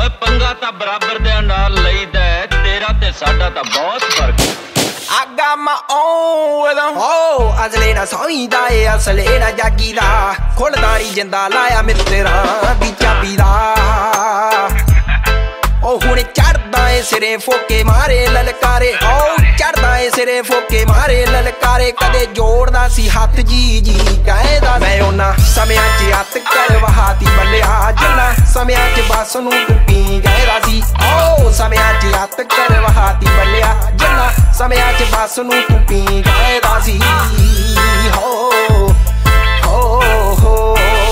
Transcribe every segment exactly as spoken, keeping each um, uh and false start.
ਓਏ ਪੰਗਾ ਤਾਂ ਬਰਾਬਰ ਦੇ ਨਾਲ ਲਈਦਾ, ਤੇਰਾ ਤੇ ਸਾਡਾ ਤਾਂ ਬਹੁਤ ਫਰਕ। I got my own rhythm. Oh, ਅਸਲੇ ਨਾ ਸੌਂਦਾ ਏ ਅਸਲੇ ਨਾ ਜਾਗੀਦਾ, ਖੁੱਲਦਾ ਨੀ ਜਿੰਦਾ ਲਾਇਆ ਮਿੱਤਰਾਂ ਦੀ ਚਾਬੀ ਦਾ। ਉਹ ਹੁਣ ਚੜਦਾ ਏ ਸਿਰੇ ਫੋਕੇ ਮਾਰੇ ਲਲਕਾਰੇ, ਉਹ ਚੜਦਾ ਏ ਸਿਰੇ ਫੋਕੇ ਮਾਰੇ ਲਲਕਾਰੇ। ਕਦੇ ਜੋੜਦਾ ਸੀ ਹੱਥ ਜੀ ਜੀ ਕਹਿੰਦਾ ਮੈਂ ਉਹਨਾਂ ਸਮਿਆਂ 'ਚ ਹੱਥ ਕਰਵਾਤੀ ਬੱਲਿਆ, ਜਿੰਨਾ ਸਮਿਆਂ 'ਚ ਬਸ ਨੂੰ ਤੂੰ ਪੀ ਗਏਦਾ ਸੀ। ਉਹ ਸਮਿਆਂ 'ਚ ਹੱਥ ਕਰਵਾਤੀ ਬੱਲਿਆ, ਜਿੰਨਾ ਸਮਿਆਂ 'ਚ ਬਸ ਨੂੰ ਤੂੰ ਪੀ ਗਏਦਾ ਸੀ। ਹੋ ਹੋ ਹੋ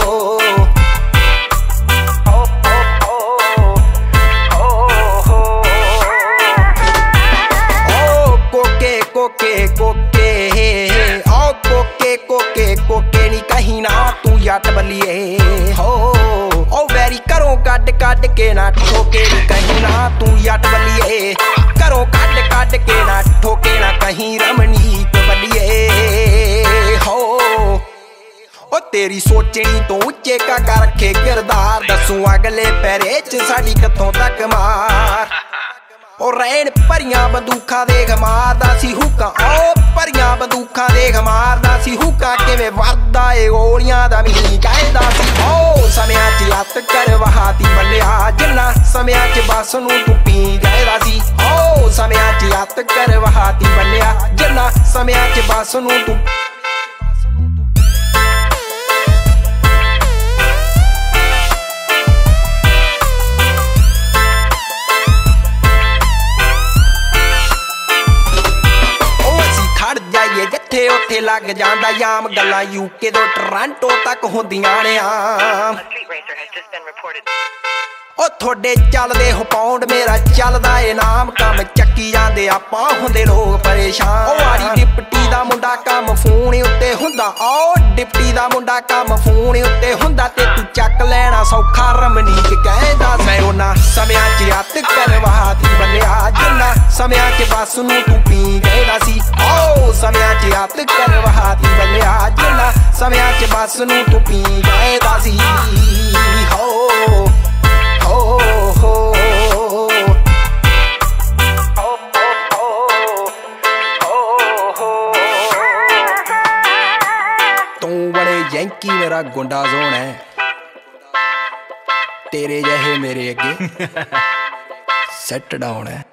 ਕੋਕੇ ਕੋਕੇ ਓ ਕੋਕੇ ਕੋਕੇ ਕੋਕੇ ਨੀ ਕਹੀਂ ਨਾ ਤੂੰ ਜੱਟ ਬੱਲੀਏ। ਹੋ ਓ ਵੈਰੀ ਘਰੋਂ ਕੱਢ ਕੱਢ ਕੇ ਨਾ ਠੋਕੇ ਨੀ ਕਹੀਂ ਨਾ ਤੂੰ ਜੱਟ ਬੱਲੀਏ। ਘਰੋਂ ਕੱਢ ਕੱਢ ਕੇ ਨਾ ਠੋਕੇ ਨਾ ਕਹੀਂ ਰਮਣੀਕ ਬੱਲੀਏ। ਹੋ ਓ ਤੇਰੀ ਸੋਚਣੀ ਤੋਂ ਉੱਚੇ ਕਾਕਾ ਰੱਖੇ ਕਿਰਦਾਰ, ਦੱਸੂ ਅਗਲੇ ਪੈਰੇ 'ਚ ਸਾਡੀ ਕਿੱਥੋਂ ਤੱਕ ਮਾਰ। ਉਹ ਰੈਣ ਭਰੀਆਂ ਬੰਦੂਖਾਂ ਦੇਖ ਮਾਰਦਾ ਸੀ ਹੁੱਕਾ, ਉਹ ਭਰੀਆਂ ਬੰਦੂਖਾਂ ਦੇਖ ਮਾਰਦਾ ਸੀ ਹੁੱਕਾ। ਕਿਵੇਂ ਵਰਦਾ ਏ ਗੋਲੀਆਂ ਦਾ ਮੀਂਹ ਕਹਿੰਦਾ ਸੀ। ਉਹ ਸਮਿਆਂ 'ਚ ਹੱਥ ਕਰਵਾਤੀ ਬੱਲਿਆ, ਜਿੰਨਾ ਸਮਿਆਂ 'ਚ ਬਸ ਨੂੰ ਤੂੰ ਪੀ ਗਏਦਾ ਸੀ। ਉਹ ਸਮਿਆਂ 'ਚ ਹੱਥ ਕਰਵਾਤੀ ਬੱਲਿਆ, ਜਿੰਨਾ ਸਮਿਆਂ 'ਚ ਬਸ ਨੂੰ ਤੂੰ ਜਾਈਏ ਜਿੱਥੇ ਉੱਥੇ ਲੱਗ ਜਾਂਦਾ ਜਾਮ। ਗੱਲਾਂ ਯੂਕੇ ਤੋਂ ਟੋਰਾਂਟੋ ਤੱਕ ਹੁੰਦੀਆਂ ਨੇ ਆਮ। ਉਹ ਤੁਹਾਡੇ ਚੱਲਦੇ ਹੋ ਪਾਉਂਡ, ਮੇਰਾ ਚੱਲਦਾ ਏ ਨਾਮ। ਕੰਮ ਚੱਕੀ ਜਾਂਦੇ ਆਪਾਂ ਹੁੰਦੇ ਲੋਕ ਪਰੇਸ਼ਾਨ। ਉਹ ਆੜੀ ਡਿਪਟੀ ਦਾ ਮੁੰਡਾ ਕੰਮ ਫੋਨ ਉੱਤੇ ਹੁੰਦਾ, ਉਹ ਡਿਪਟੀ ਦਾ ਮੁੰਡਾ ਕੰਮ ਫੋਨ ਉੱਤੇ ਹੁੰਦਾ। ਤੇ ਤੂੰ ਚੱਕ ਲੈਣਾ ਸੌਖਾ ਰਮਨੀਕ ਕਹਿੰਦਾ ਮੈਂ ਉਹਨਾਂ ਸਮਿਆਂ 'ਚ ਹੱਥ ਕਰਵਾਤੀ ਬੱਲਿਆ, ਜਿੰਨਾ ਸਮਿਆਂ 'ਚ ਬਸ ਨੂੰ ਤੂੰ ਪੀ ਗਏਦਾ ਸੀ। ਉਹ ਸਮਿਆਂ 'ਚ ਹੱਥ ਕਰਵਾਤੀ ਬੱਲਿਆ, ਜਿੰਨਾ ਸਮਿਆਂ 'ਚ ਬਸ ਨੂੰ ਤੂੰ ਪੀ ਗਏਦਾ ਸੀ। ਹੋ ਹੋ ਹੋ ਤੂੰ ਬੜੇ ਯੈਂਕੀ ਮੇਰਾ ਗੁੰਡਾ ਜ਼ੋਨ ਹੈ, ਤੇਰੇ ਜਿਹੇ ਮੇਰੇ ਅੱਗੇ ਸੈੱਟ ਡਾਊਨ ਹੈ।